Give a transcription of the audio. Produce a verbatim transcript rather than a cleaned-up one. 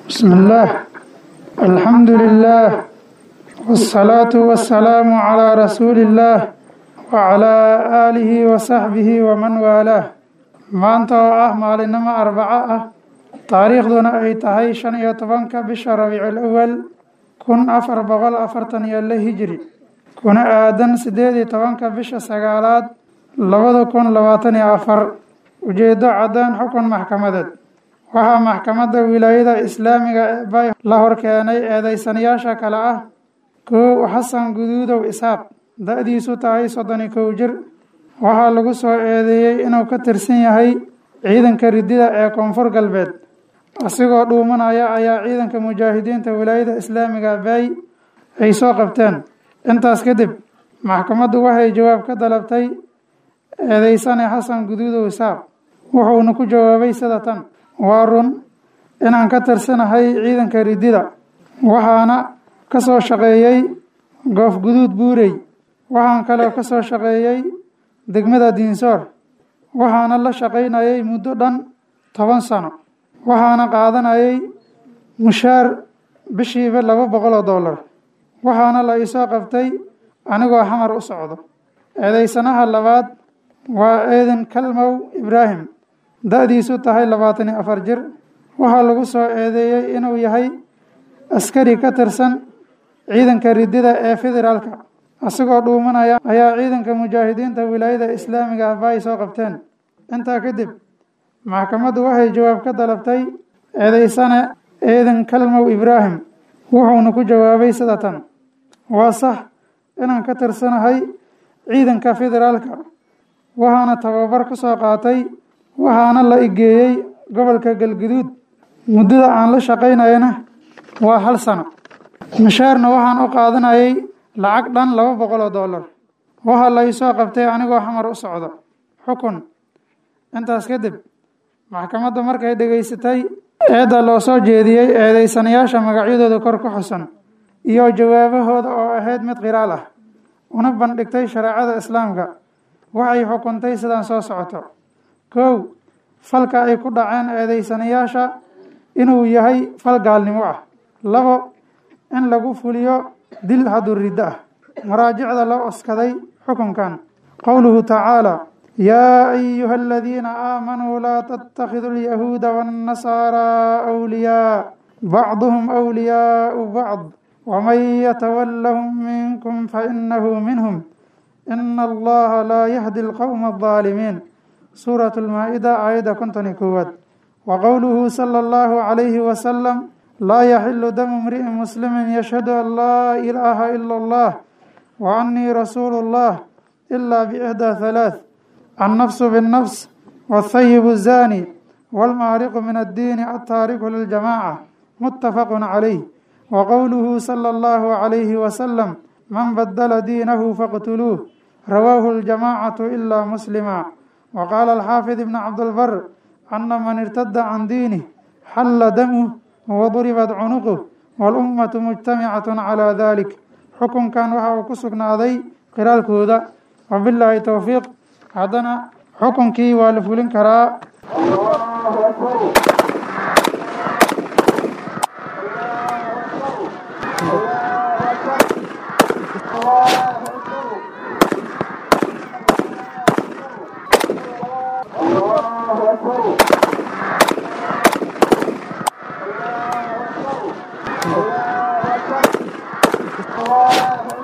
بسم الله الحمد لله والصلاة والسلام على رسول الله وعلى آله وصحبه ومن والاه maanta oo ah maalinimo arbaco ah taariikhduna ay tahay shan iyo tobanka bisha rabiicul awal kun afar boqol afartan iyo lix hijri kuna aadan sideed iyo tobanka bisha sagaalaad labada kun labaatan iyo afar ujeedo cadaan xukun maxkamadeed waxaa maxkamadda wilaayada islaamiga ee bay la horkeenay eedeysanayaasha kale ah kow xasan guduudow isaaq da-diisu tahay soddon iyo kow jir waxaa lagu soo eedeeyey inuu ka tirsan yahay ciidanka ridida ee koonfur galbeed asigoo dhuumanaya ayaa ciidanka mujaahidiinta wilaayada islaamiga bay ay soo qabteen intaas kadib maxkamaddu waxay jawaab ka dalabtay eedeysane xasan guduudow isaaq wuxuuna ku jawaabay sida tan waa run inaan ka tirsanahay ciidanka ridida waxaana ka soo shaqeeyey goof guduud buurey waxaan kaloo ka soo shaqeeyey degmada diinsoor waxaana la shaqaynayay muddo dhan toban sano waxaana qaadanayay mushaar bishiiba laba boqol oo dollar waxaana la isoo qabtay anigoo xamar u socdo eedeysanaha labaad waa eedan kalmow ibraahim da-diisu tahay labaatan iyo afar jir waxaa lagu soo eedeeyey inuu yahay askari ka tirsan ciidanka ridida ee federaalka asigoo dhuumanaya ayaa ciidanka mujaahidiinta wilaayada islaamiga ah bay soo qabteen intaa kadib maxkamaddu waxay jawaab ka dalabtay eedeysane eedan kalmow ibraahim wuxuuna ku jawaabay sida tan waa sax inaan ka tirsanahay ciidanka federaalka waxaana tababar ku soo qaatay waxaana la igeeyey gobolka galguduud muddada aan la shaqaynayana waa hal sano mushaarna waxaan u qaadanayay lacag dhan laba boqol oo dollar waxaa la isoo qabtay anigoo xamar u socdo xukun intaas kadib maxkamaddu markay dhegaysatay eedda loo soo jeediyey eedeysanayaasha magacyadooda kor ku xusan iyo jawaabahooda oo ahayd mid qiraal ah una bandhigtay shareecada islaamka waxay xukuntay sidaan soo socoto kow falka ay ku dhaceen eedeysanayaasha inuu yahay fal gaalnimo ah labo in lagu fuliyo dil hadduu riddo ah maraajicda loo oskaday xukunkan qowluhu tacaala yaa ayuha aladiina aamanuu laa tattakhiduu alyahuuda waannasaaraa awliyaa bacduhum awliyaau bacd waman yatawallahum minkum fainahu minhum ina allaha laa yahdi alqowma aldaalimiin suurat lmaa-ida aayadda konton iyo koowaad wa qowluhu sala allahu calayhi wasalam laa yaxilu damu imri'in muslimin yashhadu an laa ilaaha ila allah wa annii rasuulu llah ilaa biixdaa halaath annafsu binnafs waathayibu zaani waalmaariqu min addiini altaariku liljamaaca muttafaqun calayh wa qowluhu sala allahu calayhi wasalam man badala diinahu faqtuluuh rawaahu aljamaacatu ilaa muslima wa qaala alxaafid ibnu cabdilbar ana man irtada can diinih xalla damuh waduribat cunuquh walummatu mujtamicatun calaa dalik xukunkan waxa uu ku sugnaaday qiraalkooda wabilaahi towfiiq haddana xukunkii waa la fulin karaa Allah